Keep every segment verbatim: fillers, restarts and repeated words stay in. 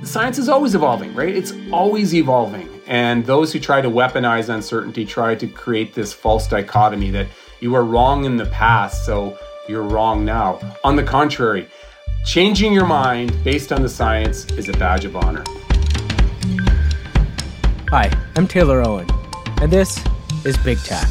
science is always evolving, right? It's always evolving. And those who try to weaponize uncertainty try to create this false dichotomy that you were wrong in the past, so you're wrong now. On the contrary, changing your mind based on the science is a badge of honor. Hi, I'm Taylor Owen, and this is Big Tech.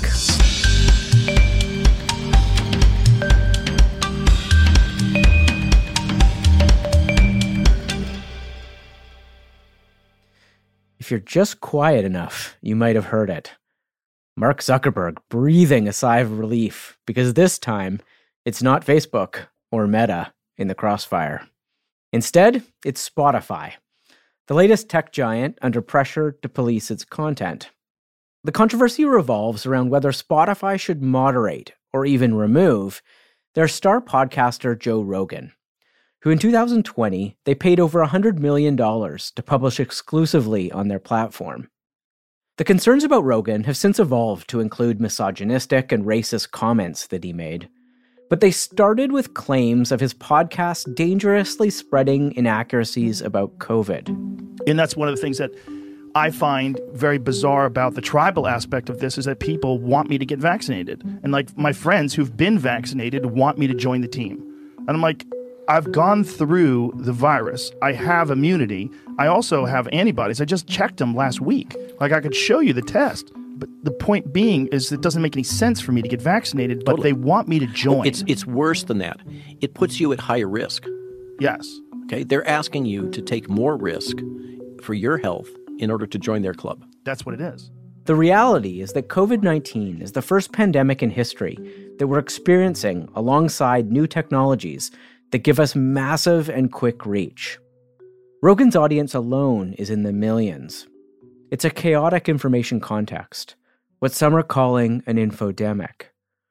If you're just quiet enough, you might have heard it. Mark Zuckerberg breathing a sigh of relief, because this time, it's not Facebook or Meta in the crossfire. Instead, it's Spotify, the latest tech giant under pressure to police its content. The controversy revolves around whether Spotify should moderate, or even remove, their star podcaster Joe Rogan, who in two thousand twenty, they paid over one hundred million dollars to publish exclusively on their platform. The concerns about Rogan have since evolved to include misogynistic and racist comments that he made, but they started with claims of his podcast dangerously spreading inaccuracies about COVID. And that's one of the things that I find very bizarre about the tribal aspect of this is that people want me to get vaccinated. And like my friends who've been vaccinated want me to join the team. And I'm like, I've gone through the virus. I have immunity. I also have antibodies. I just checked them last week. Like, I could show you the test. But the point being is it doesn't make any sense for me to get vaccinated, but Totally. they want me to join. Oh, it's it's worse than that. It puts you at higher risk. Yes. Okay? They're asking you to take more risk for your health in order to join their club. That's what it is. The reality is that COVID nineteen is the first pandemic in history that we're experiencing alongside new technologies that give us massive and quick reach. Rogan's audience alone is in the millions. It's a chaotic information context, what some are calling an infodemic.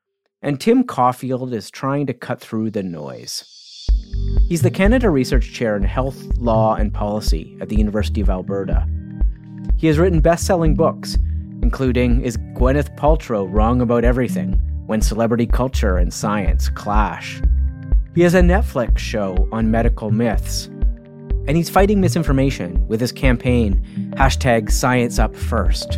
And Tim Caulfield is trying to cut through the noise. He's the Canada Research Chair in Health, Law, and Policy at the University of Alberta. He has written best-selling books, including Is Gwyneth Paltrow Wrong About Everything? When Celebrity Culture and Science Clash? He has a Netflix show on medical myths. And he's fighting misinformation with his campaign, hashtag Science Up First.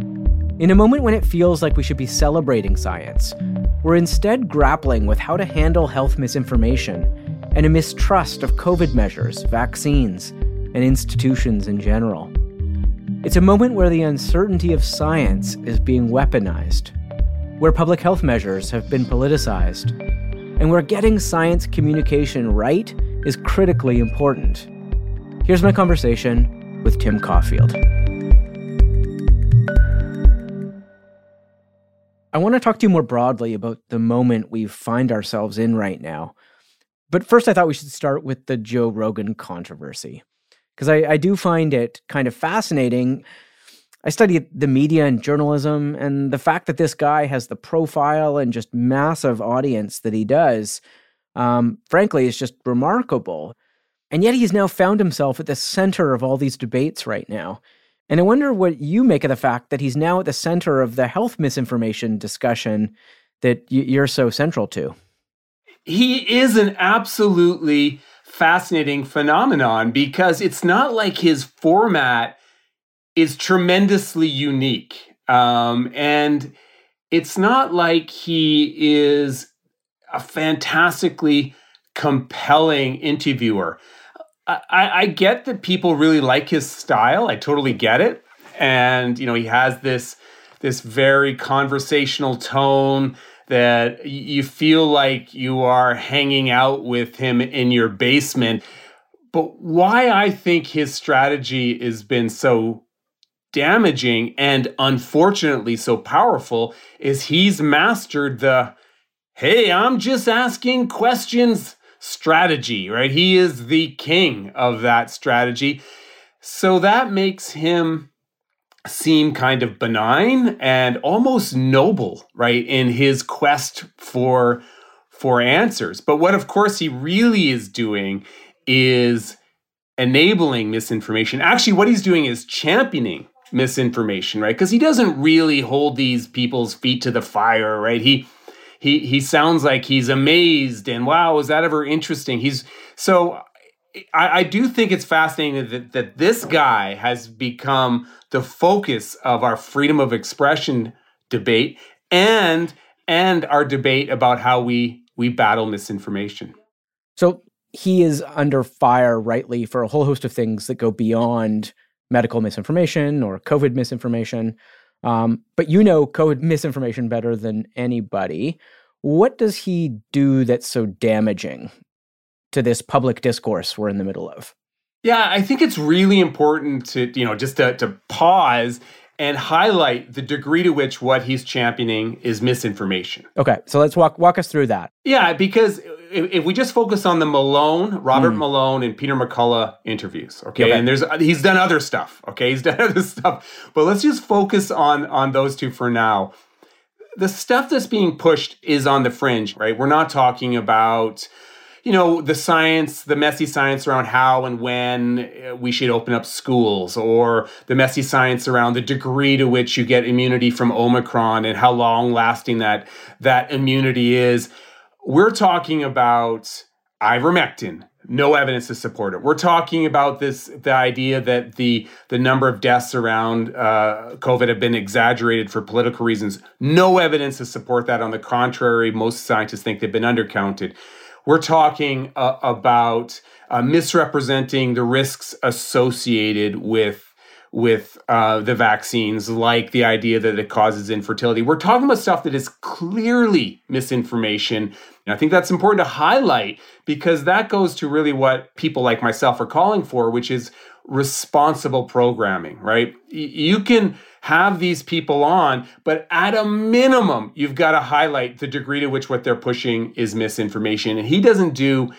In a moment when it feels like we should be celebrating science, we're instead grappling with how to handle health misinformation and a mistrust of COVID measures, vaccines, and institutions in general. It's a moment where the uncertainty of science is being weaponized, where public health measures have been politicized, and where getting science communication right is critically important. Here's my conversation with Tim Caulfield. I want to talk to you more broadly about the moment we find ourselves in right now. But first, I thought we should start with the Joe Rogan controversy, because I, I do find it kind of fascinating. I study the media and journalism, and the fact that this guy has the profile and just massive audience that he does, um, frankly, is just remarkable. And yet he's now found himself at the center of all these debates right now. And I wonder what you make of the fact that he's now at the center of the health misinformation discussion that you're so central to. He is an absolutely fascinating phenomenon because it's not like his format is tremendously unique. Um, and it's not like he is a fantastically compelling interviewer. I, I get that people really like his style. I totally get it. And, you know, he has this, this very conversational tone that you feel like you are hanging out with him in your basement. But why I think his strategy has been so damaging and unfortunately so powerful is he's mastered the, hey, I'm just asking questions strategy, right? He is the king of that strategy. So that makes him seem kind of benign and almost noble, right, in his quest for, for answers. But what, of course, he really is doing is enabling misinformation. Actually, what he's doing is championing misinformation, right? Because he doesn't really hold these people's feet to the fire, right? He He he sounds like he's amazed and wow, is that ever interesting? He's so I, I do think it's fascinating that, that this guy has become the focus of our freedom of expression debate and and our debate about how we we battle misinformation. So he is under fire, rightly, for a whole host of things that go beyond medical misinformation or COVID misinformation. Um, but you know COVID misinformation better than anybody. What does he do that's so damaging to this public discourse we're in the middle of? Yeah, I think it's really important to, you know, just to, to pause and highlight the degree to which what he's championing is misinformation. Okay, so let's walk walk us through that. Yeah, because if, if we just focus on the Malone, Robert mm. Malone and Peter McCullough interviews, okay, okay, and there's he's done other stuff, okay, he's done other stuff, but let's just focus on on those two for now. The stuff that's being pushed is on the fringe, right? We're not talking about, you know, the science, the messy science around how and when we should open up schools, or the messy science around the degree to which you get immunity from Omicron and how long lasting that, that immunity is. We're talking about ivermectin. No evidence to support it. We're talking about this, the idea that the, the number of deaths around uh, COVID have been exaggerated for political reasons. No evidence to support that. On the contrary, most scientists think they've been undercounted. We're talking uh, about uh, misrepresenting the risks associated with with uh, the vaccines, like the idea that it causes infertility. We're talking about stuff that is clearly misinformation. And I think that's important to highlight, because that goes to really what people like myself are calling for, which is responsible programming, right? Y- you can have these people on, but at a minimum, you've got to highlight the degree to which what they're pushing is misinformation. And he doesn't do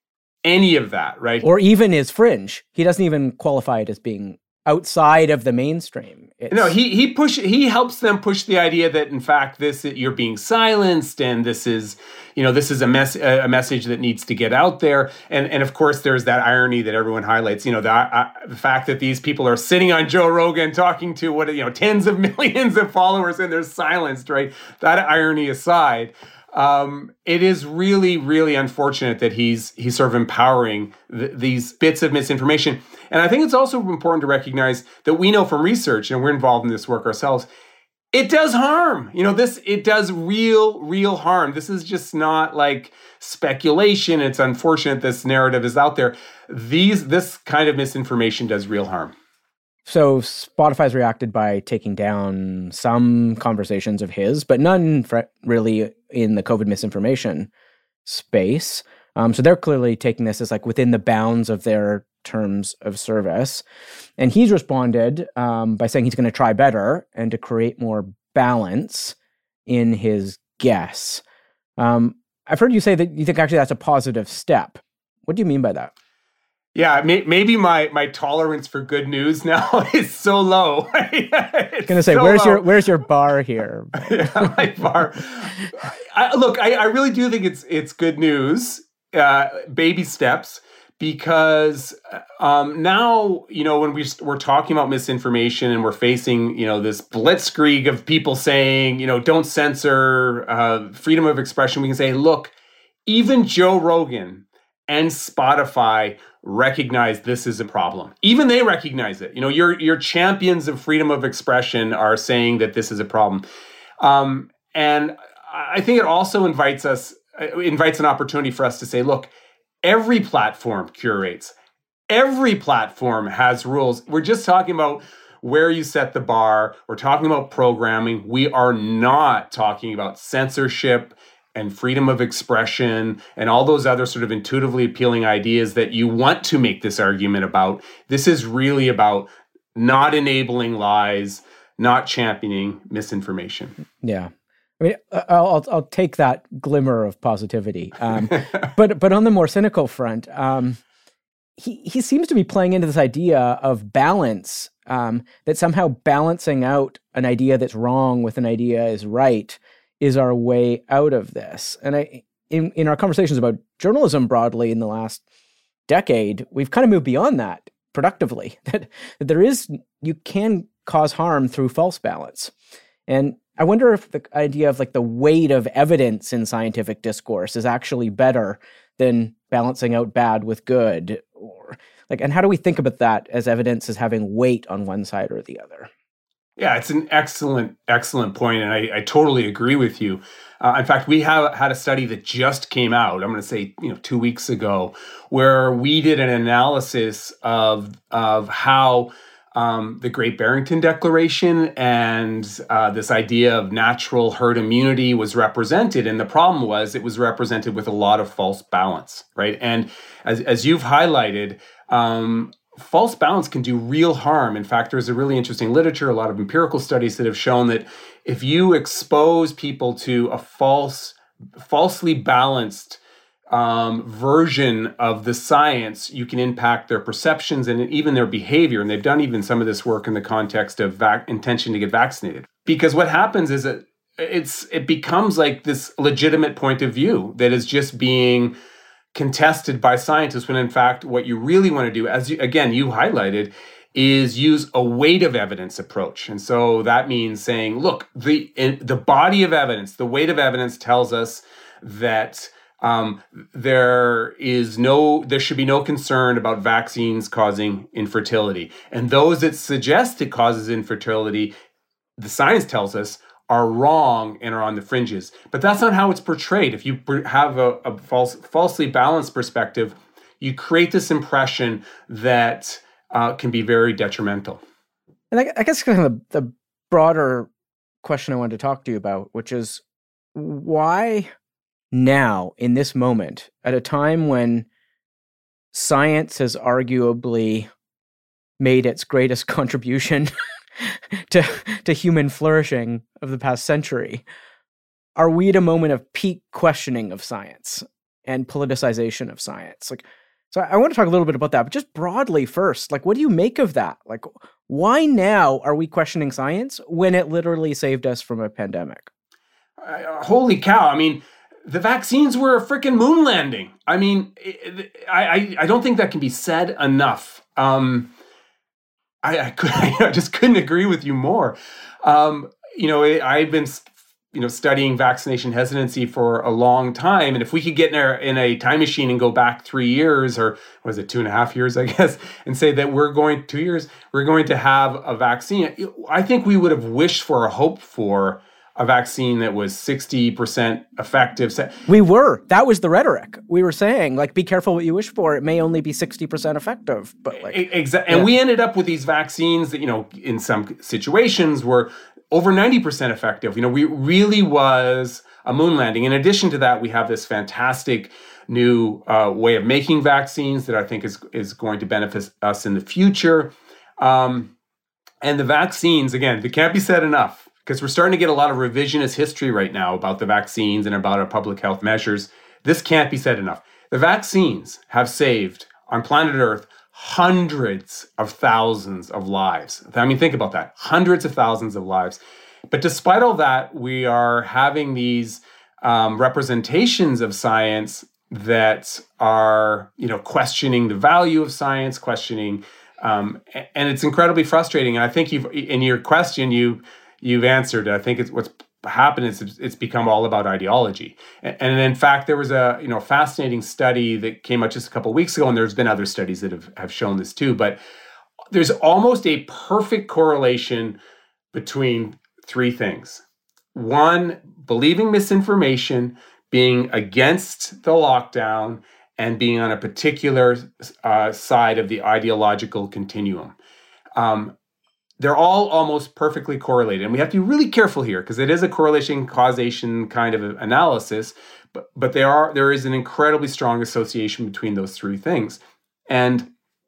any of that, right? Or even is fringe. He doesn't even qualify it as being outside of the mainstream. It's... No, he he push he helps them push the idea that in fact this you're being silenced, and this is, you know, this is a mess a message that needs to get out there. And and of course there's that irony that everyone highlights. You know, the, uh, the fact that these people are sitting on Joe Rogan talking to what you know tens of millions of followers, and they're silenced. Right. That irony aside. Um, it is really, really unfortunate that he's he's sort of empowering th- these bits of misinformation. And I think it's also important to recognize that we know from research, and we're involved in this work ourselves, it does harm. You know, this it does real, real harm. This is just not like speculation. It's unfortunate this narrative is out there. These this kind of misinformation does real harm. So Spotify's reacted by taking down some conversations of his, but none fr- really in the COVID misinformation space. Um, so they're clearly taking this as like within the bounds of their terms of service. And he's responded um, by saying he's going to try better and to create more balance in his guess. Um, I've heard you say that you think actually that's a positive step. What do you mean by that? Yeah, may, maybe my my tolerance for good news now is so low. I was gonna say, so where's low. your where's your bar here? Yeah, my bar. I, look, I, I really do think it's it's good news, uh, baby steps, because um, now you know when we we're talking about misinformation and we're facing you know this blitzkrieg of people saying you know don't censor, uh, freedom of expression. We can say, look, even Joe Rogan and Spotify recognize this is a problem. Even they recognize it. You know, your your champions of freedom of expression are saying that this is a problem. Um, and I think it also invites us, invites an opportunity for us to say, look, every platform curates. Every platform has rules. We're just talking about where you set the bar. We're talking about programming. We are not talking about censorship and freedom of expression and all those other sort of intuitively appealing ideas that you want to make this argument about. This is really about not enabling lies, not championing misinformation. Yeah. I mean, I'll, I'll, I'll take that glimmer of positivity. Um, but but on the more cynical front, um, he, he seems to be playing into this idea of balance, um, that somehow balancing out an idea that's wrong with an idea is right is our way out of this. And I, in, in our conversations about journalism broadly in the last decade, we've kind of moved beyond that productively, that, that there is, you can cause harm through false balance. And I wonder if the idea of like the weight of evidence in scientific discourse is actually better than balancing out bad with good. or like, and how do we think about that as evidence as having weight on one side or the other? Yeah, it's an excellent, excellent point, and I, I totally agree with you. Uh, in fact, we have had a study that just came out, I'm going to say, you know, two weeks ago, where we did an analysis of, of how um, the Great Barrington Declaration and uh, this idea of natural herd immunity was represented. And the problem was it was represented with a lot of false balance, right? And as, as you've highlighted, um, false balance can do real harm. In fact, there's a really interesting literature, a lot of empirical studies that have shown that if you expose people to a false, falsely balanced um, version of the science, you can impact their perceptions and even their behavior. And they've done even some of this work in the context of vac- intention to get vaccinated. Because what happens is that it's it becomes like this legitimate point of view that is just being contested by scientists, when in fact what you really want to do, as you, again you highlighted, is use a weight of evidence approach. And so that means saying, look, the in, the body of evidence, the weight of evidence tells us that um, there is no, there should be no concern about vaccines causing infertility. And those that suggest it causes infertility, the science tells us, are wrong and are on the fringes. But that's not how it's portrayed. If you have a, a false, falsely balanced perspective, you create this impression that uh, can be very detrimental. And I, I guess kind of the, the broader question I wanted to talk to you about, which is why now, in this moment, at a time when science has arguably made its greatest contribution to to human flourishing of the past century, are we at a moment of peak questioning of science and politicization of science? Like, so I want to talk a little bit about that, but just broadly first, like, what do you make of that? Like, why now are we questioning science when it literally saved us from a pandemic? Uh, holy cow! I mean, the vaccines were a freaking moon landing. I mean, I I, I don't think that can be said enough. Um, I, I, could, I just couldn't agree with you more. Um, you know, I've been, you know, studying vaccination hesitancy for a long time, and if we could get in a, in a time machine and go back three years, or was it two and a half years, I guess, and say that we're going two years, we're going to have a vaccine, I think we would have wished for or hoped for a vaccine that was sixty percent effective. We were. That was the rhetoric. We were saying, like, be careful what you wish for. It may only be sixty percent effective. But like, exactly. And yeah. We ended up with these vaccines that, you know, in some situations were over ninety percent effective. You know, we really was a moon landing. In addition to that, we have this fantastic new uh, way of making vaccines that I think is, is going to benefit us in the future. Um, and the vaccines, again, they can't be said enough, because we're starting to get a lot of revisionist history right now about the vaccines and about our public health measures. This can't be said enough. The vaccines have saved, on planet Earth, hundreds of thousands of lives. I mean, think about that. Hundreds of thousands of lives. But despite all that, we are having these um, representations of science that are, you know, questioning the value of science, questioning, um, and it's incredibly frustrating. And I think you've, in your question, you You've answered. I think it's what's happened is it's become all about ideology. And, and in fact, there was a you know fascinating study that came out just a couple of weeks ago, and there's been other studies that have, have shown this too. But there's almost a perfect correlation between three things. One, believing misinformation, being against the lockdown, and being on a particular uh, side of the ideological continuum. Um, They're all almost perfectly correlated. And we have to be really careful here because it is a correlation causation kind of analysis, but but there are there is an incredibly strong association between those three things. And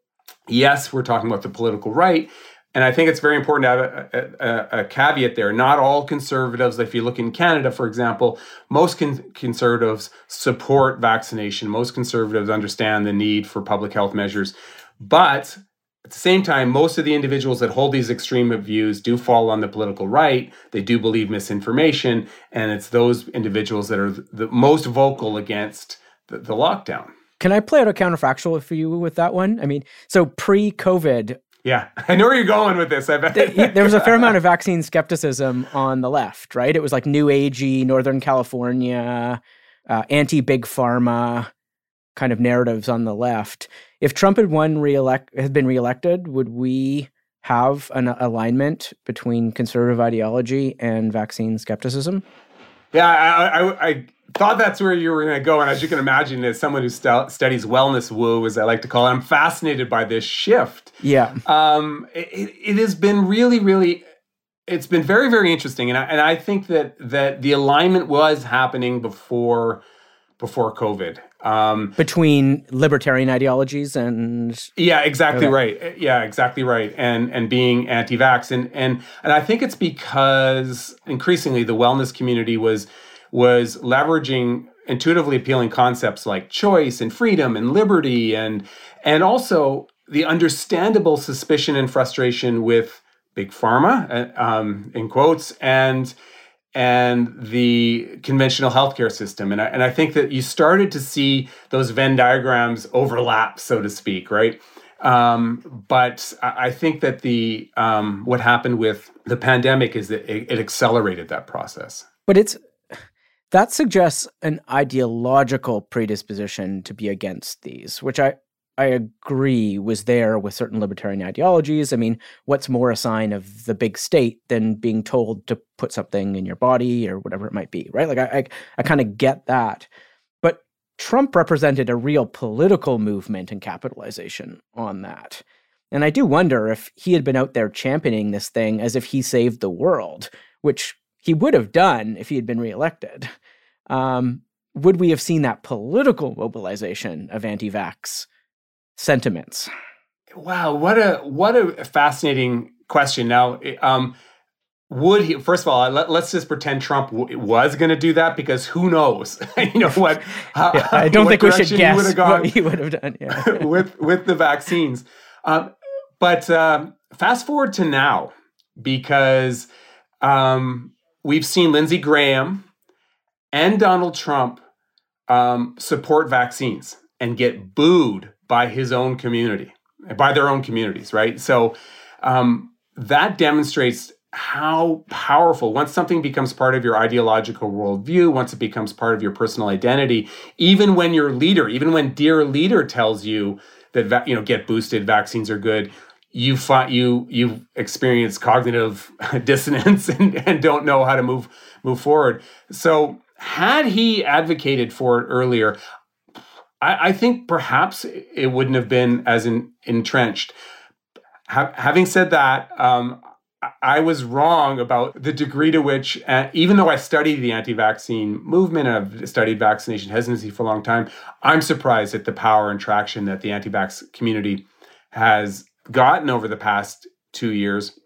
yes, we're talking about the political right. And I think it's very important to have a, a, a caveat there. Not all conservatives, if you look in Canada, for example, most con- conservatives support vaccination. Most conservatives understand the need for public health measures. But at the same time, most of the individuals that hold these extreme views do fall on the political right. They do believe misinformation, and it's those individuals that are the most vocal against the, the lockdown. Can I play out a counterfactual for you with that one? I mean, so pre-COVID... Yeah, I know where you're going with this. I bet. There was a fair amount of vaccine skepticism on the left, right? It was like New Agey, Northern California, uh, anti-big pharma kind of narratives on the left. if Trump had won reelect had been reelected, would we have an alignment between conservative ideology and vaccine skepticism? Yeah, I, I, I thought that's where you were going to go. And as you can imagine, as someone who st- studies wellness woo, as I like to call it, I'm fascinated by this shift. Yeah. Um, it, it has been really, really, it's been very, very interesting. And I, and I think that that the alignment was happening before before COVID. Um, Between libertarian ideologies and... Yeah, exactly okay. right. Yeah, exactly right. And and being anti-vax. And and and I think it's because increasingly the wellness community was was leveraging intuitively appealing concepts like choice and freedom and liberty, and and also the understandable suspicion and frustration with big pharma, um, in quotes, and and the conventional healthcare system. And I, and I think that you started to see those Venn diagrams overlap, so to speak, right? Um, but I think that the um, what happened with the pandemic is that it, it accelerated that process. But it's that suggests an ideological predisposition to be against these, which I, I agree was there with certain libertarian ideologies. I mean, what's more a sign of the big state than being told to put something in your body or whatever it might be, right? Like, I, I, I kind of get that. But Trump represented a real political movement and capitalization on that. And I do wonder if he had been out there championing this thing as if he saved the world, which he would have done if he had been reelected. Um, would we have seen that political mobilization of anti-vax sentiments? Wow, what a what a fascinating question. Now, um, would he? First of all, let, let's just pretend Trump w- was going to do that, because who knows? you know what? How, yeah, I don't think we should guess he what he would have done. Yeah. with with the vaccines. Um, but um, fast forward to now, because um, we've seen Lindsey Graham and Donald Trump um, support vaccines and get booed by his own community, by their own communities, right? So um, that demonstrates how powerful, once something becomes part of your ideological worldview, once it becomes part of your personal identity, even when your leader, even when dear leader tells you that, va- you know, get boosted, vaccines are good, you find you you experience cognitive dissonance and, and don't know how to move move forward. So had he advocated for it earlier, I, I think perhaps it wouldn't have been as in, entrenched. Ha- having said that, um, I, I was wrong about the degree to which, uh, even though I studied the anti-vaccine movement and I've studied vaccination hesitancy for a long time, I'm surprised at the power and traction that the anti-vax community has gotten over the past two years.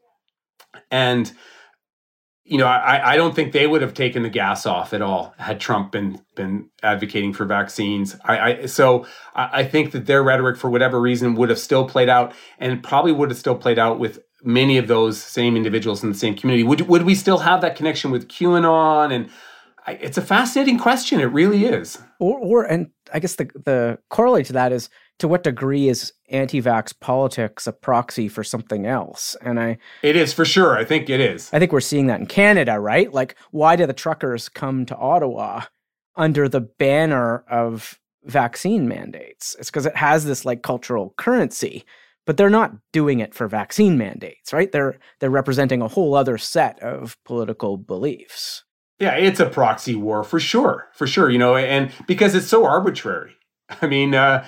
And you know, I, I don't think they would have taken the gas off at all had Trump been been advocating for vaccines. I, I so I think that their rhetoric, for whatever reason, would have still played out, and probably would have still played out with many of those same individuals in the same community. Would would we still have that connection with QAnon? And I, it's a fascinating question. It really is. Or, or and I guess the the corollary to that is, to what degree is anti-vax politics a proxy for something else? And I... It is, for sure. I think it is. I think we're seeing that in Canada, right? Like, why do the truckers come to Ottawa under the banner of vaccine mandates? It's because it has this, like, cultural currency, but they're not doing it for vaccine mandates, right? They're they're representing a whole other set of political beliefs. Yeah, it's a proxy war, for sure. For sure, you know, and because it's so arbitrary. I mean... uh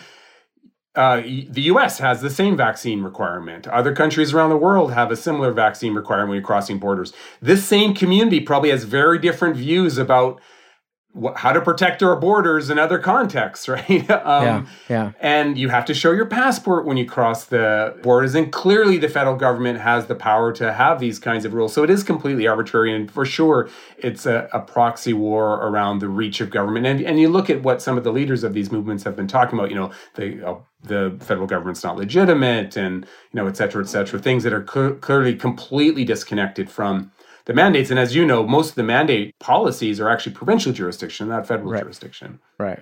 Uh, the U S has the same vaccine requirement. Other countries around the world have a similar vaccine requirement when you're crossing borders. This same community probably has very different views about wh- how to protect our borders in other contexts, right? um, yeah, yeah. And you have to show your passport when you cross the borders. And clearly the federal government has the power to have these kinds of rules. So it is completely arbitrary. And for sure, it's a, a proxy war around the reach of government. And, and you look at what some of the leaders of these movements have been talking about, you know, the uh, the federal government's not legitimate, and, you know, et cetera, et cetera, things that are cl- clearly completely disconnected from the mandates. And as you know, most of the mandate policies are actually provincial jurisdiction, not federal right. jurisdiction. Right.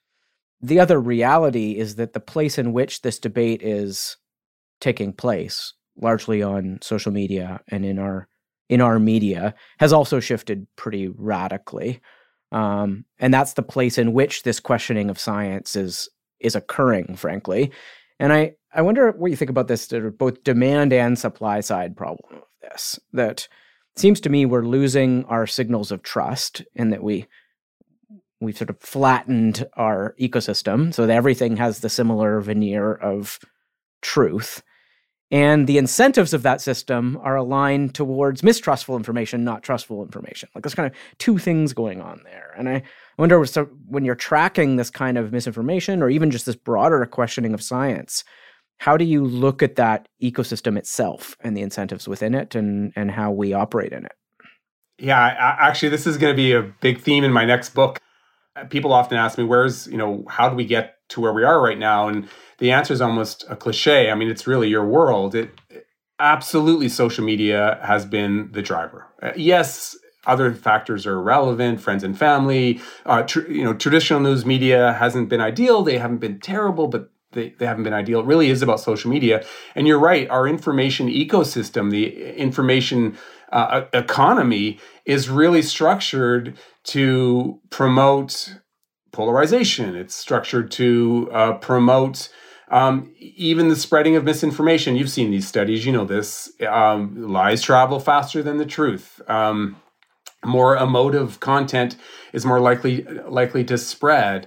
The other reality is that the place in which this debate is taking place, largely on social media and in our in our media, has also shifted pretty radically. Um, and that's the place in which this questioning of science is is occurring, frankly. And I, I wonder what you think about this, both demand and supply side problem of this, that it seems to me we're losing our signals of trust in that we, we've sort of flattened our ecosystem so that everything has the similar veneer of truth. And the incentives of that system are aligned towards mistrustful information, not trustful information. Like there's kind of two things going on there. And I wonder, so when you're tracking this kind of misinformation or even just this broader questioning of science, how do you look at that ecosystem itself and the incentives within it and, and how we operate in it? Yeah, I, actually, this is going to be a big theme in my next book. People often ask me, where's, you know, how do we get to where we are right now? And the answer is almost a cliche. I mean, it's really your world. It absolutely, social media has been the driver. Uh, yes, other factors are relevant, friends and family. Uh, tr- you know, traditional news media hasn't been ideal. They haven't been terrible, but they, they haven't been ideal. It really is about social media. And you're right, our information ecosystem, the information uh, economy is really structured to promote polarization. It's structured to uh, promote um, even the spreading of misinformation. You've seen these studies, you know this. Um, lies travel faster than the truth. Um, more emotive content is more likely likely to spread.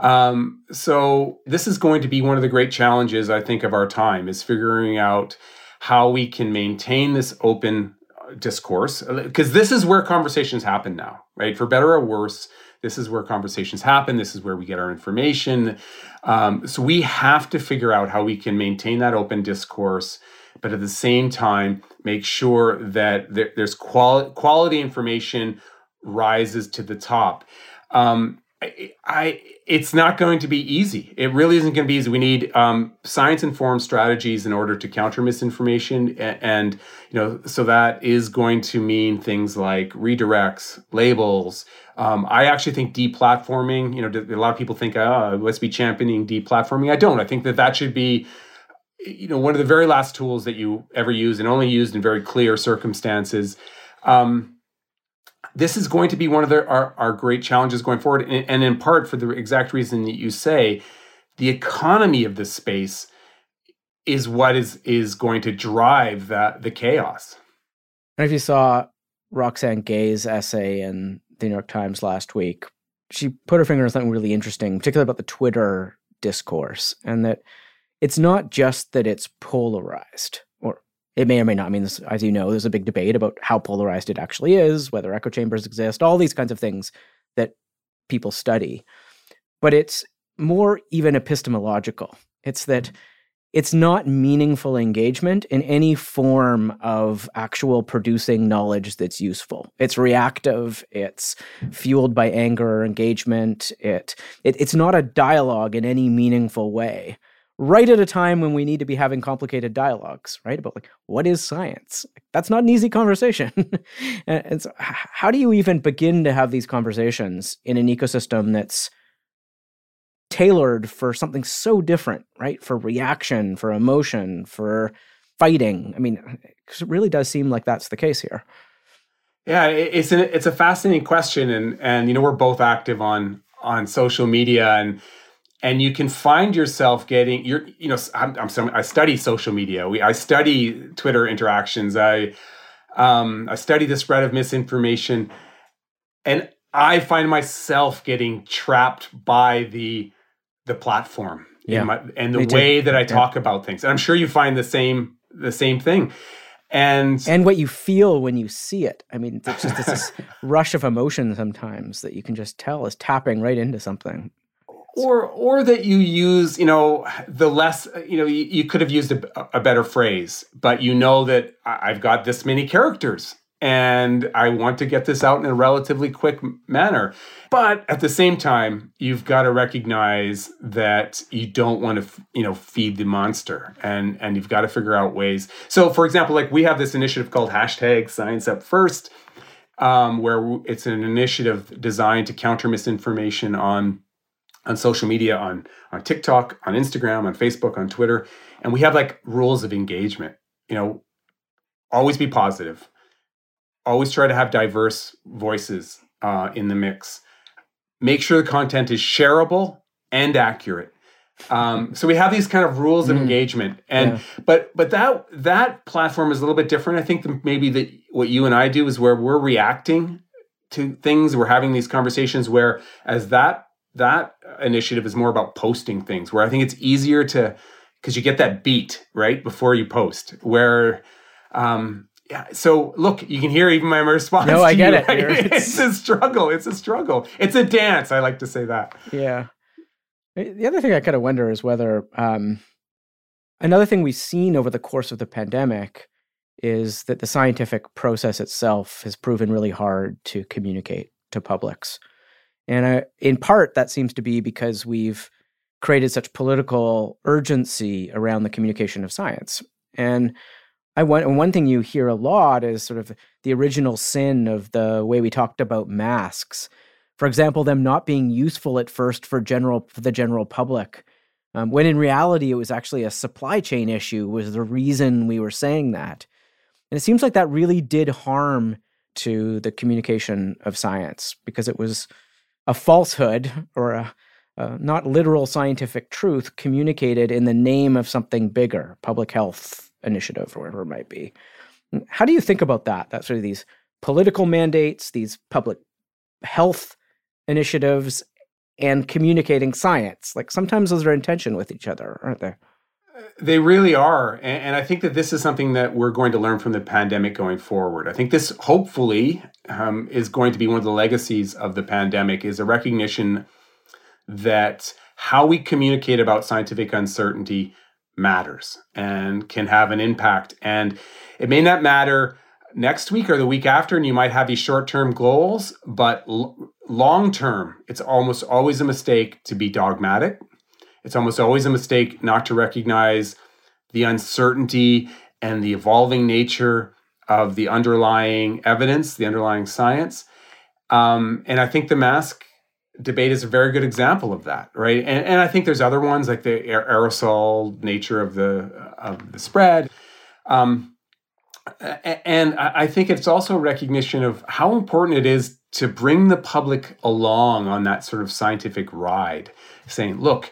Um, so this is going to be one of the great challenges, I think, of our time, is figuring out how we can maintain this open discourse, because this is where conversations happen now, right? For better or worse, this is where conversations happen. This is where we get our information. Um, so we have to figure out how we can maintain that open discourse, but at the same time, make sure that there, there's quali- quality information rises to the top. Um, I, I, it's not going to be easy. It really isn't going to be easy. We need um, science-informed strategies in order to counter misinformation, and, and you know, so that is going to mean things like redirects, labels. Um, I actually think deplatforming. You know, a lot of people think, oh, let's be championing deplatforming. I don't. I think that that should be, you know, one of the very last tools that you ever use, and only used in very clear circumstances. Um, This is going to be one of the, our, our great challenges going forward. And, and in part for the exact reason that you say, the economy of this space is what is, is going to drive that, the chaos. And if you saw Roxane Gay's essay in the New York Times last week, she put her finger on something really interesting, particularly about the Twitter discourse, and that it's not just that it's polarized, or it may or may not. I mean, this, as you know, there's a big debate about how polarized it actually is, whether echo chambers exist, all these kinds of things that people study. But it's more even epistemological. It's that it's not meaningful engagement in any form of actual producing knowledge that's useful. It's reactive. It's fueled by anger or engagement. It, it it's not a dialogue in any meaningful way. Right at a time when we need to be having complicated dialogues, right? About like, what is science? That's not an easy conversation. and, and so how do you even begin to have these conversations in an ecosystem that's tailored for something so different, right? For reaction, for emotion, for fighting. I mean, it really does seem like that's the case here. Yeah, it's a, it's a fascinating question. And, and, you know, we're both active on, on social media, and, and you can find yourself getting, you're, you know, I'm, I'm some, I study social media. We, I study Twitter interactions. I, um, I study the spread of misinformation, and I find myself getting trapped by the, the platform yeah, in my, and the way that I talk yeah. about things. And I'm sure you find the same, the same thing. And, and what you feel when you see it. I mean, it's just this rush of emotion sometimes that you can just tell is tapping right into something. Or, or that you use, you know, the less, you know, you, you could have used a, a better phrase, but you know that I've got this many characters and I want to get this out in a relatively quick manner. But at the same time, you've got to recognize that you don't want to, you know, feed the monster, and, and you've got to figure out ways. So, for example, like we have this initiative called hashtag Science Up First, um, where it's an initiative designed to counter misinformation on on social media, on, on TikTok, on Instagram, on Facebook, on Twitter. And we have like rules of engagement. You know, always be positive. Always try to have diverse voices uh, in the mix. Make sure the content is shareable and accurate. Um, so we have these kind of rules of mm. engagement, and yeah. but but that that platform is a little bit different. I think than maybe that what you and I do is where we're reacting to things. We're having these conversations where as that that initiative is more about posting things. Where I think it's easier to because you get that beat right before you post. Where um, yeah, so look, you can hear even my response. No, to I get you, it. Right? It's a struggle. It's a struggle. It's a dance. I like to say that. Yeah. The other thing I kind of wonder is whether um, another thing we've seen over the course of the pandemic is that the scientific process itself has proven really hard to communicate to publics. And uh, in part, that seems to be because we've created such political urgency around the communication of science. And I want, and one thing you hear a lot is sort of the original sin of the way we talked about masks. For example, them not being useful at first for general for the general public, um, when in reality it was actually a supply chain issue was the reason we were saying that. And it seems like that really did harm to the communication of science because it was a falsehood or a, a not literal scientific truth communicated in the name of something bigger, public health initiative or whatever it might be. How do you think about that? That sort of these political mandates, these public health initiatives, and communicating science. Like sometimes those are in tension with each other, aren't they? They really are. And, and I think that this is something that we're going to learn from the pandemic going forward. I think this hopefully um, is going to be one of the legacies of the pandemic is a recognition that how we communicate about scientific uncertainty matters and can have an impact. And it may not matter next week or the week after, and you might have these short-term goals, but l- long-term, it's almost always a mistake to be dogmatic. It's almost always a mistake not to recognize the uncertainty and the evolving nature of the underlying evidence, the underlying science. Um, and I think the mask debate is a very good example of that, right? And, and I think there's other ones like the aerosol nature of the of the spread. Um, And I think it's also a recognition of how important it is to bring the public along on that sort of scientific ride, saying, look,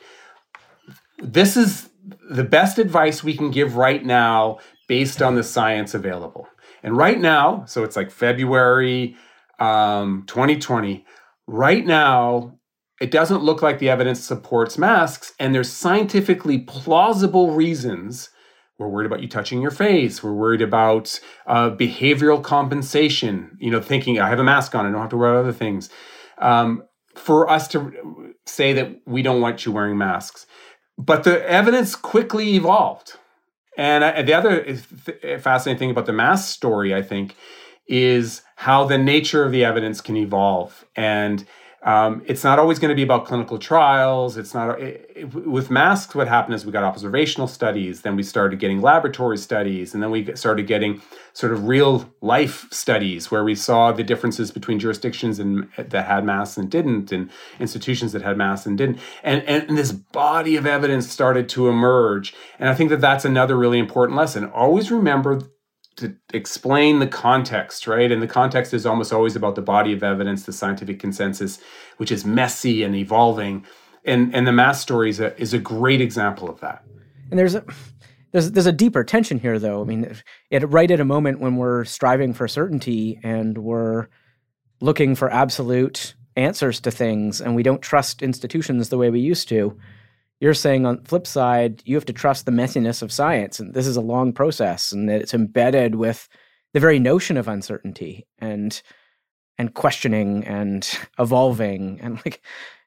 this is the best advice we can give right now based on the science available. And right now, so it's like February um, twenty twenty, right now, it doesn't look like the evidence supports masks, and there's scientifically plausible reasons. We're worried about you touching your face. We're worried about uh, behavioral compensation, you know, thinking, I have a mask on, I don't have to worry about other things. Um, for us to say that we don't want you wearing masks. But the evidence quickly evolved. And I, the other th- fascinating thing about the mask story, I think, is how the nature of the evidence can evolve. And Um, it's not always going to be about clinical trials. It's not it, it, with masks. What happened is we got observational studies, then we started getting laboratory studies, and then we started getting sort of real life studies where we saw the differences between jurisdictions and that had masks and didn't, and institutions that had masks and didn't. And, and and this body of evidence started to emerge. And I think that that's another really important lesson. Always remember to explain the context, right? And the context is almost always about the body of evidence, the scientific consensus, which is messy and evolving. And and the mask story is a, is a great example of that. And there's a there's there's a deeper tension here, though. I mean, it, right at a moment when we're striving for certainty and we're looking for absolute answers to things, and we don't trust institutions the way we used to. You're saying on the flip side, you have to trust the messiness of science, and this is a long process, and that it's embedded with the very notion of uncertainty and and questioning and evolving. And like,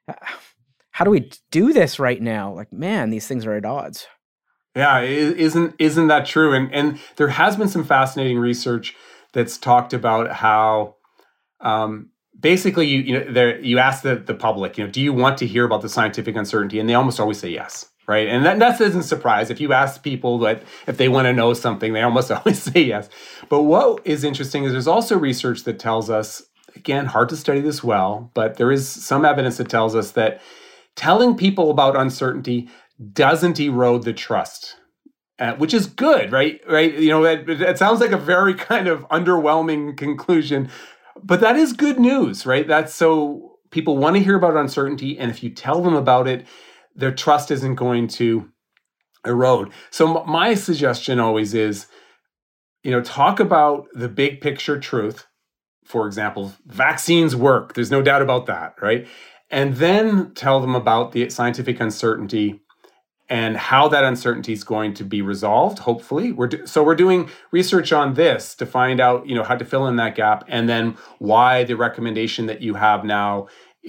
how do we do this right now? Like, man, these things are at odds. Yeah, isn't isn't that true? And and there has been some fascinating research that's talked about how. Um, Basically, you you know, there you ask the, the public, you know, do you want to hear about the scientific uncertainty? And they almost always say yes, right? And that, that doesn't surprise. If you ask people that if they want to know something, they almost always say yes. But what is interesting is there's also research that tells us, again, hard to study this well, but there is some evidence that tells us that telling people about uncertainty doesn't erode the trust. Uh, which is good, right? Right? You know, it, it sounds like a very kind of underwhelming conclusion. But that is good news, right? That's so people want to hear about uncertainty. And if you tell them about it, their trust isn't going to erode. So my suggestion always is, you know, talk about the big picture truth. For example, vaccines work. There's no doubt about that, right? And then tell them about the scientific uncertainty and how that uncertainty is going to be resolved, hopefully. We're do- so we're doing research on this to find out, you know, how to fill in that gap, and then why the recommendation that you have now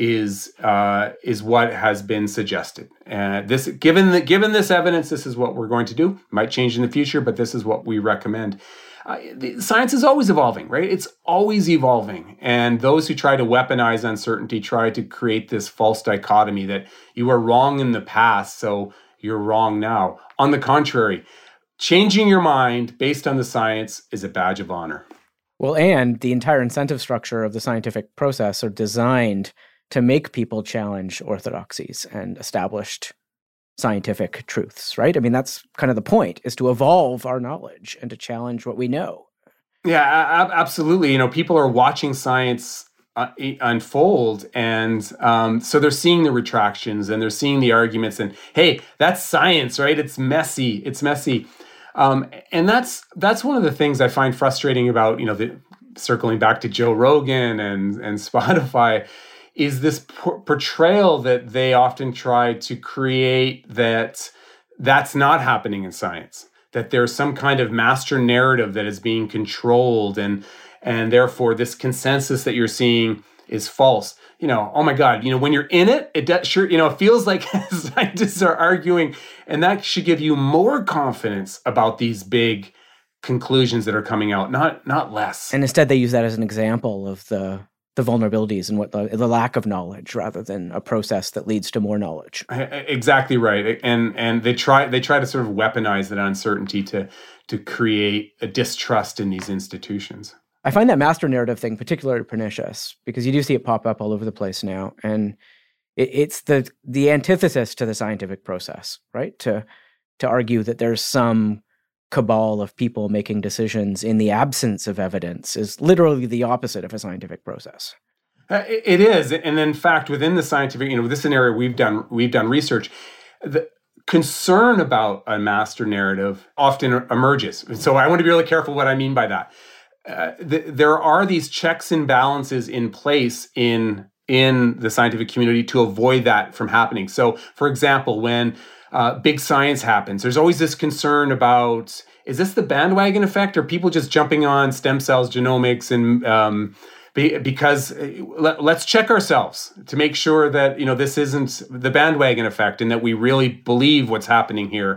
is uh, is what has been suggested. And this, given the given this evidence, this is what we're going to do. Might change in the future, but this is what we recommend. Uh, the, science is always evolving, right? It's always evolving. And those who try to weaponize uncertainty try to create this false dichotomy that you were wrong in the past, so you're wrong now. On the contrary, changing your mind based on the science is a badge of honor. Well, and the entire incentive structure of the scientific process are designed to make people challenge orthodoxies and established scientific truths, right? I mean, that's kind of the point, is to evolve our knowledge and to challenge what we know. Yeah, a- absolutely. You know, people are watching science uh, unfold, and um, so they're seeing the retractions and they're seeing the arguments, and hey, that's science, right? It's messy. It's messy. Um, and that's that's one of the things I find frustrating about, you know, the, circling back to Joe Rogan and, and Spotify, is this por- portrayal that they often try to create that that's not happening in science, that there's some kind of master narrative that is being controlled, and and therefore this consensus that you're seeing is false. You know, oh my God, you know, when you're in it, it does, sure, you know, it feels like scientists are arguing, and that should give you more confidence about these big conclusions that are coming out, not not less. And instead they use that as an example of the the vulnerabilities and what the, the lack of knowledge, rather than a process that leads to more knowledge. Exactly right. And and they try they try to sort of weaponize that uncertainty to to create a distrust in these institutions. I find that master narrative thing particularly pernicious, because you do see it pop up all over the place now. And it, it's the the antithesis to the scientific process, right? To to argue that there's some cabal of people making decisions in the absence of evidence is literally the opposite of a scientific process. Uh, it, it is. And in fact, within the scientific, you know, this is an area we've done, we've done research. The concern about a master narrative often emerges. So I want to be really careful what I mean by that. Uh, th- there are these checks and balances in place in in the scientific community to avoid that from happening. So, for example, when uh, big science happens, there's always this concern about, is this the bandwagon effect? Or people just jumping on stem cells, genomics, and um, be, because uh, let, let's check ourselves to make sure that, you know, this isn't the bandwagon effect and that we really believe what's happening here.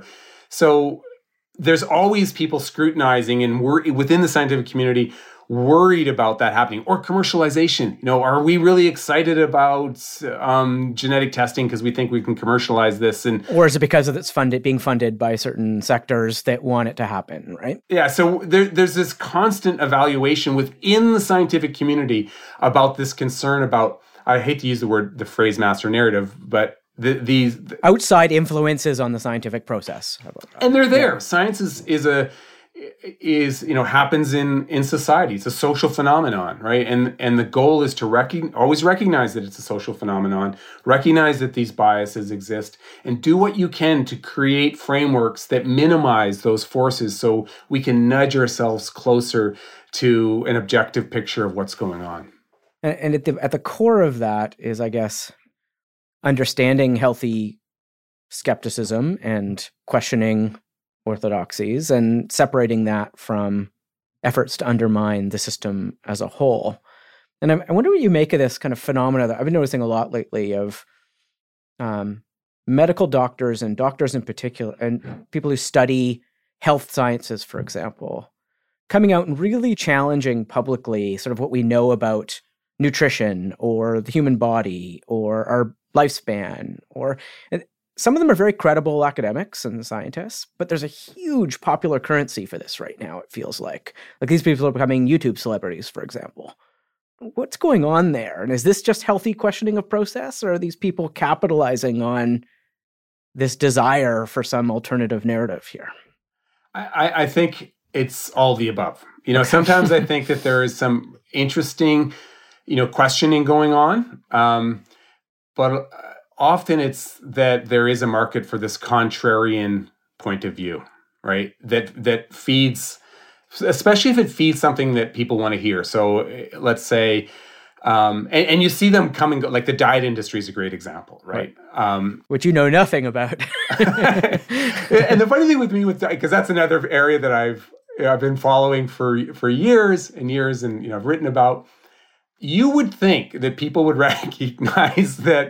So there's always people scrutinizing and wor- within the scientific community worried about that happening, or commercialization. You know, are we really excited about um, genetic testing because we think we can commercialize this? And or is it because it's funded, being funded by certain sectors that want it to happen, right? Yeah. So there, there's this constant evaluation within the scientific community about this concern about, I hate to use the word, the phrase master narrative, but the, these the, outside influences on the scientific process. How about that? And they're there. Yeah. Science is, is a, is, you know, happens in, in society. It's a social phenomenon, right? And and the goal is to rec- always recognize that it's a social phenomenon, recognize that these biases exist, and do what you can to create frameworks that minimize those forces so we can nudge ourselves closer to an objective picture of what's going on. And, and at the at the core of that is, I guess, understanding healthy skepticism and questioning orthodoxies and separating that from efforts to undermine the system as a whole. And I, I wonder what you make of this kind of phenomena that I've been noticing a lot lately of um, medical doctors and doctors in particular, and people who study health sciences, for example, coming out and really challenging publicly sort of what we know about nutrition or the human body or our lifespan, or some of them are very credible academics and scientists, but there's a huge popular currency for this right now, it feels like. Like these people are becoming YouTube celebrities, for example. What's going on there? And is this just healthy questioning of process, or are these people capitalizing on this desire for some alternative narrative here? I, I think it's all the above. You know, sometimes I think that there is some interesting, you know, questioning going on. Um, but often it's that there is a market for this contrarian point of view, right? That that feeds, especially if it feeds something that people want to hear. So let's say, um, and, and you see them come and go, like the diet industry is a great example, right? right. Um, Which you know nothing about. And the funny thing with me, with because that's another area that I've you know, I've been following for for years and years, and you know I've written about. You would think that people would recognize that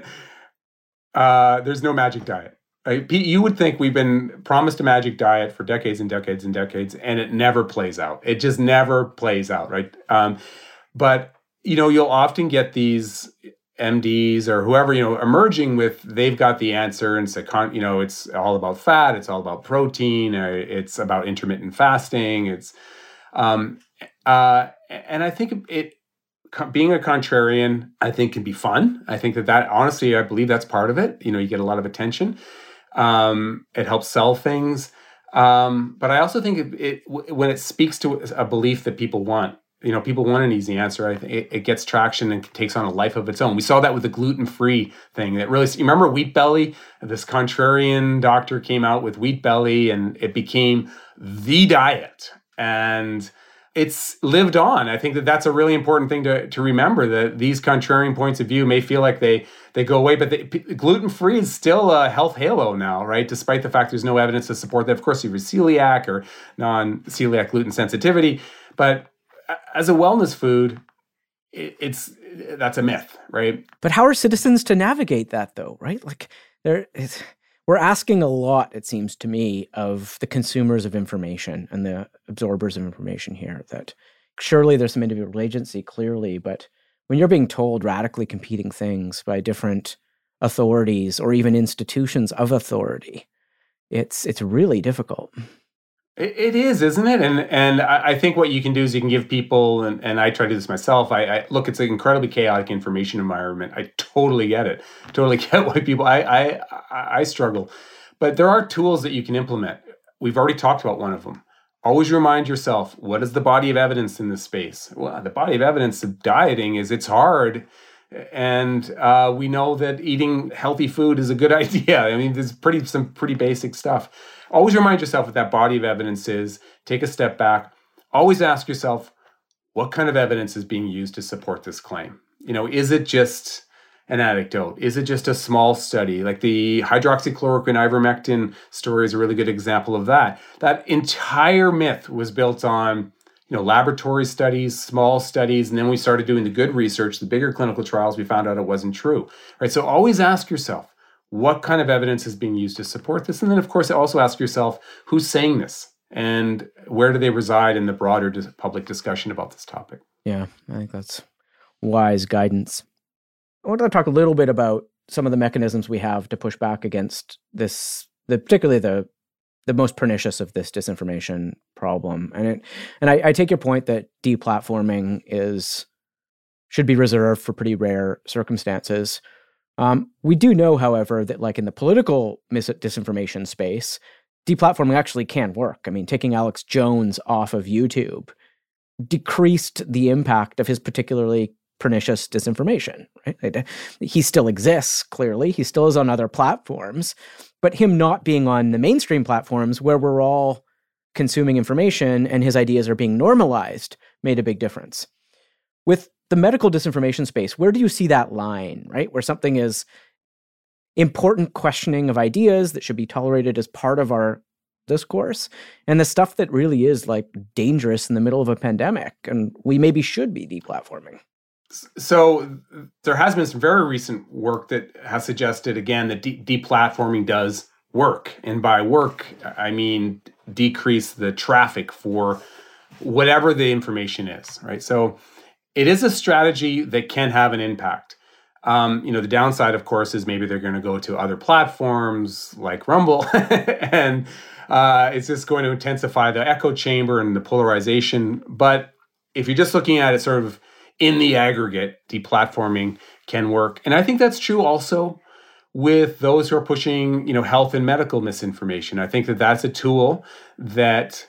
uh, there's no magic diet. Right? You would think we've been promised a magic diet for decades and decades and decades, and it never plays out. It just never plays out, right? Um, but you know, you'll often get these M Ds or whoever you know emerging with they've got the answer, and it's you know it's all about fat, it's all about protein, it's about intermittent fasting, it's um, uh, and I think it. Being a contrarian, I think, can be fun. I think that that, honestly, I believe that's part of it. You know, you get a lot of attention. Um, it helps sell things. Um, but I also think it, it when it speaks to a belief that people want, you know, people want an easy answer, I think it, it gets traction and takes on a life of its own. We saw that with the gluten-free thing. That really, you remember Wheat Belly? This contrarian doctor came out with Wheat Belly, and it became the diet. And it's lived on. I think that that's a really important thing to, to remember, that these contrarian points of view may feel like they they go away, but the, gluten-free is still a health halo now, right? Despite the fact there's no evidence to support that. Of course, you have celiac or non-celiac gluten sensitivity, but as a wellness food, it, it's that's a myth, right? But how are citizens to navigate that, though, right? Like, there is... We're asking a lot, it seems to me, of the consumers of information and the absorbers of information here. That surely there's some individual agency, clearly, but when you're being told radically competing things by different authorities or even institutions of authority, it's it's really difficult. It is, isn't it? And and I think what you can do is you can give people, and, and I try to do this myself, I, I look, it's an incredibly chaotic information environment. I totally get it. Totally get why people, I, I, I struggle. But there are tools that you can implement. We've already talked about one of them. Always remind yourself, what is the body of evidence in this space? Well, the body of evidence of dieting is it's hard. And uh, we know that eating healthy food is a good idea. I mean, there's pretty some pretty basic stuff. Always remind yourself what that body of evidence is. Take a step back. Always ask yourself, what kind of evidence is being used to support this claim? You know, is it just an anecdote? Is it just a small study? Like the hydroxychloroquine ivermectin story is a really good example of that. That entire myth was built on, you know, laboratory studies, small studies, and then we started doing the good research, the bigger clinical trials, we found out it wasn't true. Right? So always ask yourself, what kind of evidence is being used to support this? And then, of course, also ask yourself, who's saying this? And where do they reside in the broader dis- public discussion about this topic? Yeah, I think that's wise guidance. I want to talk a little bit about some of the mechanisms we have to push back against this, the, particularly the the most pernicious of this disinformation problem. And it, and I, I take your point that deplatforming is should be reserved for pretty rare circumstances. Um, we do know, however, that like in the political mis- disinformation space, deplatforming actually can work. I mean, taking Alex Jones off of YouTube decreased the impact of his particularly pernicious disinformation, right? He still exists, clearly. He still is on other platforms, but him not being on the mainstream platforms where we're all consuming information and his ideas are being normalized made a big difference. With the medical disinformation space, where do you see that line, right? Where something is important questioning of ideas that should be tolerated as part of our discourse, and the stuff that really is like dangerous in the middle of a pandemic, and we maybe should be deplatforming. So there has been some very recent work that has suggested, again, that de- deplatforming does work. And by work, I mean decrease the traffic for whatever the information is, right? So it is a strategy that can have an impact. Um, you know, the downside, of course, is maybe they're going to go to other platforms like Rumble, and uh, it's just going to intensify the echo chamber and the polarization. But if you're just looking at it sort of in the aggregate, deplatforming can work. And I think that's true also with those who are pushing, you know, health and medical misinformation. I think that that's a tool that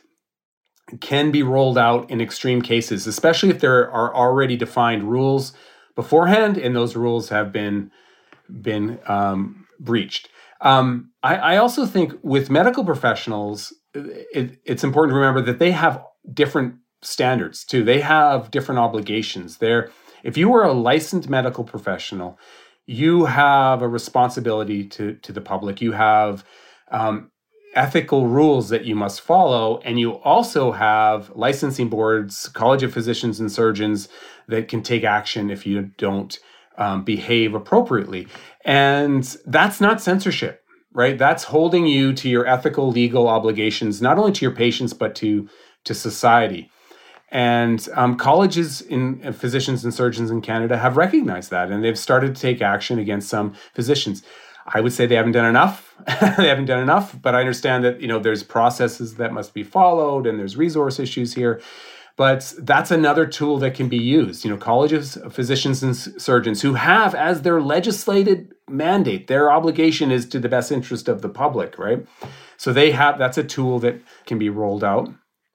can be rolled out in extreme cases, especially if there are already defined rules beforehand, and those rules have been been um, breached. Um, I, I also think with medical professionals, it, it's important to remember that they have different standards too. They have different obligations. They're, if you are a licensed medical professional, you have a responsibility to, to the public. You have um, ethical rules that you must follow, and you also have licensing boards, College of Physicians and Surgeons that can take action if you don't um, behave appropriately. And that's not censorship, right? That's holding you to your ethical, legal obligations, not only to your patients, but to, to society. And um, colleges in uh, physicians and surgeons in Canada have recognized that, and they've started to take action against some physicians. I would say they haven't done enough. They haven't done enough, but I understand that, you know, there's processes that must be followed and there's resource issues here. But that's another tool that can be used. You know, colleges of physicians and surgeons who have as their legislated mandate, their obligation is to the best interest of the public, right? So they have, that's a tool that can be rolled out.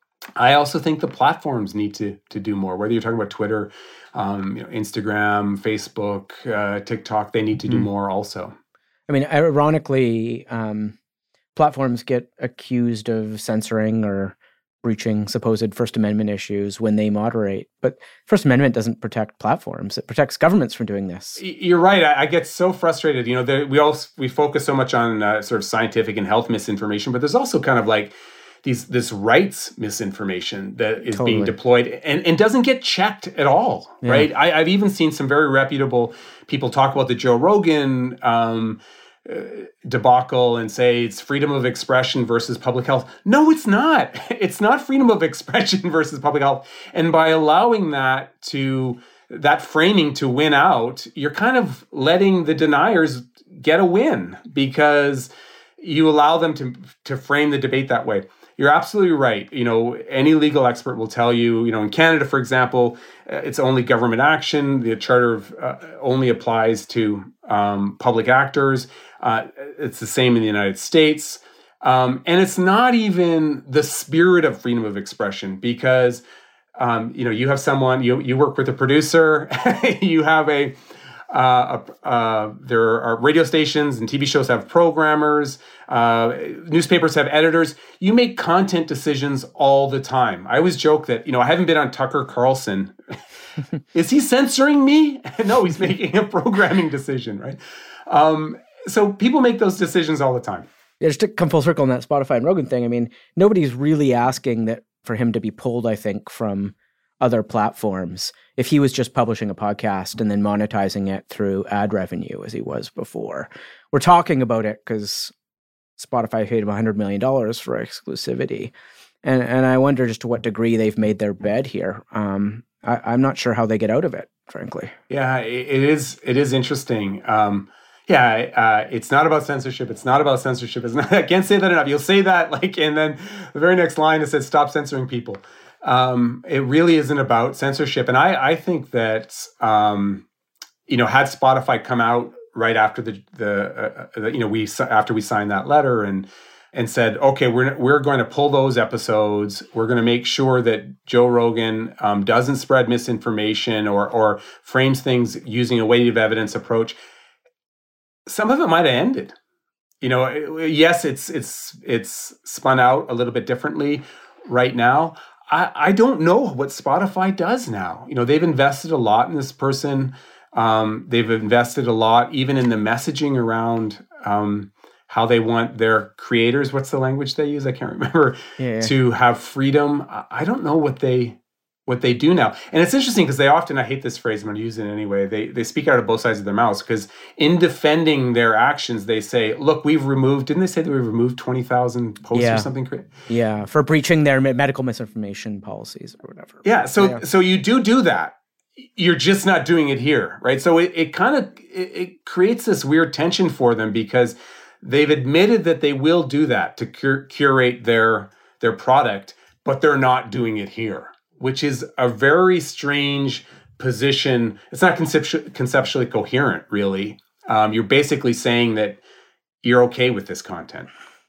I also think the platforms need to to do more, whether you're talking about Twitter, um, you know, Instagram, Facebook, uh, TikTok, they need to do mm. more also. I mean, ironically, um, platforms get accused of censoring or breaching supposed First Amendment issues when they moderate. But First Amendment doesn't protect platforms. It protects governments from doing this. You're right. I, I get so frustrated. You know, there, we all we focus so much on uh, sort of scientific and health misinformation, but there's also kind of like these this rights misinformation that is totally being deployed and, and doesn't get checked at all, yeah. right? I, I've even seen some very reputable people talk about the Joe Rogan um, uh, debacle and say it's freedom of expression versus public health. No, it's not. It's not freedom of expression versus public health. And by allowing that to that framing to win out, you're kind of letting the deniers get a win because you allow them to to frame the debate that way. You're absolutely right. You know, any legal expert will tell you, you know, in Canada, for example, it's only government action. The Charter of, uh, only applies to um, public actors. Uh, it's the same in the United States. Um, and it's not even the spirit of freedom of expression because, um, you know, you have someone, you you work with a producer, you have a, Uh, uh, there are radio stations and T V shows have programmers, uh, newspapers have editors. You make content decisions all the time. I always joke that, you know, I haven't been on Tucker Carlson. Is he censoring me? No, he's making a programming decision, right? Um, so people make those decisions all the time. Yeah, just to come full circle on that Spotify and Rogan thing, I mean, nobody's really asking that for him to be pulled, I think, from other platforms if he was just publishing a podcast and then monetizing it through ad revenue as he was before. We're talking about it because Spotify paid him one hundred million dollars for exclusivity. And and I wonder just to what degree they've made their bed here. Um, I, I'm not sure how they get out of it, frankly. Yeah, it is It is interesting. Um, yeah, uh, it's not about censorship. It's not about censorship. It's not, I can't say that enough. You'll say that, like, and then the very next line it says, stop censoring people. Um, it really isn't about censorship. And I, I think that, um, you know, had Spotify come out right after the, the, uh, the, you know, we, after we signed that letter and, and said, okay, we're, we're going to pull those episodes. We're going to make sure that Joe Rogan, um, doesn't spread misinformation or, or frames things using a weighted evidence approach. Some of it might've ended, you know, yes, it's, it's, it's spun out a little bit differently right now. I, I don't know what Spotify does now. You know, they've invested a lot in this person. Um, they've invested a lot even in the messaging around um, how they want their creators, what's the language they use? I can't remember, yeah. to have freedom. I don't know what they what they do now. And it's interesting because they often, I hate this phrase, I'm going to use it anyway, they they speak out of both sides of their mouths because in defending their actions, they say, look, we've removed, didn't they say that we removed twenty thousand posts yeah. or something? Yeah, for breaching their medical misinformation policies or whatever. Yeah, so yeah. so you do do that. You're just not doing it here, right? So it, it kind of, it, it creates this weird tension for them because they've admitted that they will do that to cur- curate their their product, but they're not doing it here, which is a very strange position. It's not conceptu- conceptually coherent, really. Um, you're basically saying that you're okay with this content.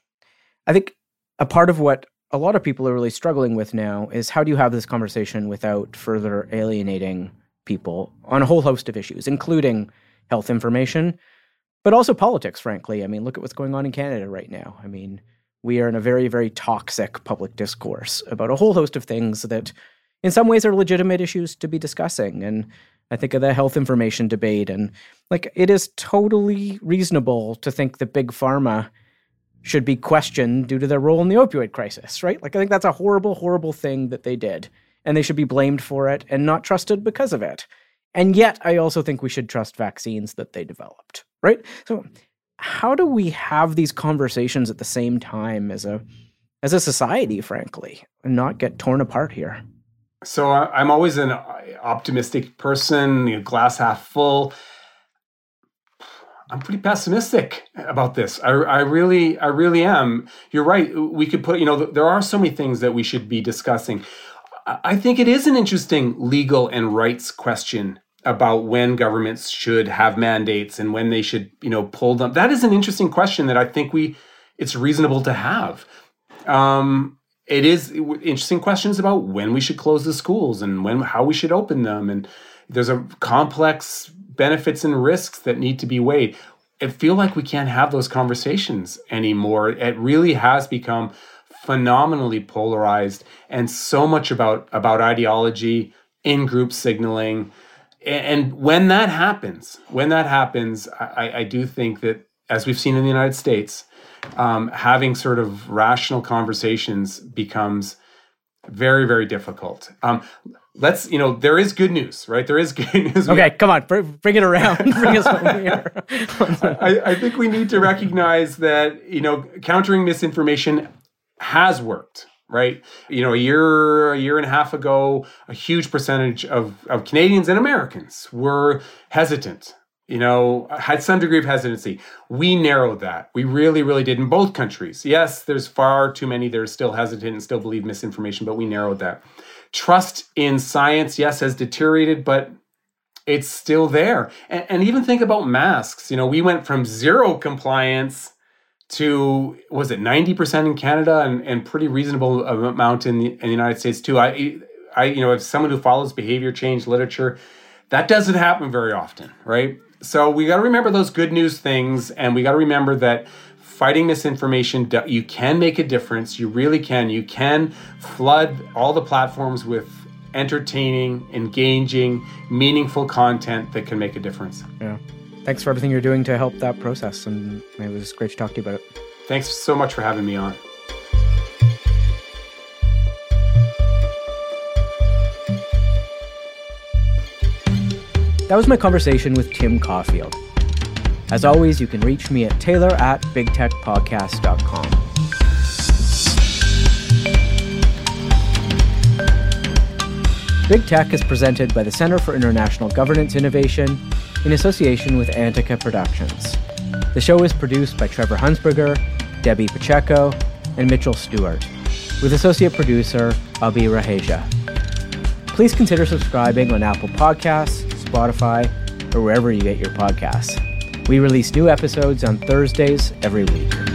I think a part of what a lot of people are really struggling with now is how do you have this conversation without further alienating people on a whole host of issues, including health information. but also politics, frankly. I mean, look at what's going on in Canada right now. I mean, we are in a very, very toxic public discourse about a whole host of things that in some ways are legitimate issues to be discussing. And I think of the health information debate, and like, it is totally reasonable to think that Big Pharma should be questioned due to their role in the opioid crisis, right? Like, I think that's a horrible, horrible thing that they did, and they should be blamed for it and not trusted because of it. And yet, I also think we should trust vaccines that they developed, right? So how do we have these conversations at the same time as a as a society, frankly, and not get torn apart here? So I'm always an optimistic person, you know, glass half full. I'm pretty pessimistic about this. I, I really, I really am. You're right. We could put, you know, there are so many things that we should be discussing. I think it is an interesting legal and rights question about when governments should have mandates and when they should, you know, pull them. That is an interesting question that I think we, it's reasonable to have. Um, it is interesting questions about when we should close the schools and when, how we should open them. And there's a complex benefits and risks that need to be weighed. I feel like we can't have those conversations anymore. It really has become phenomenally polarized and so much about, about ideology, in-group signaling. And when that happens, when that happens, I, I do think that, as we've seen in the United States, um, having sort of rational conversations becomes very, very difficult. Um, let's, you know, there is good news, right? There is good news. Okay, come on, br- bring it around. Bring us over here. I, I think we need to recognize that, you know, countering misinformation has worked. Right. You know, a year, a year and a half ago, a huge percentage of, of Canadians and Americans were hesitant, you know, had some degree of hesitancy. We narrowed that. We really, really did in both countries. Yes, there's far too many that are still hesitant and still believe misinformation, but we narrowed that. Trust in science, yes, has deteriorated, but it's still there. And, and even think about masks. You know, we went from zero compliance to, was it ninety percent in Canada and, and pretty reasonable amount in the, in the United States too. I, I, you know, as someone who follows behavior change literature, that doesn't happen very often, right? So we got to remember those good news things, and we got to remember that fighting misinformation, you can make a difference. You really can. You can flood all the platforms with entertaining, engaging, meaningful content that can make a difference. Yeah. Thanks for everything you're doing to help that process, and it was great to talk to you about it. Thanks so much for having me on. That was my conversation with Tim Caulfield. As always, you can reach me at taylor at big tech podcast dot com. Big Tech is presented by the Center for International Governance Innovation in association with Antica Productions. The show is produced by Trevor Hunsberger, Debbie Pacheco, and Mitchell Stewart, with associate producer Abi Raheja. Please consider subscribing on Apple Podcasts, Spotify, or wherever you get your podcasts. We release new episodes on Thursdays every week.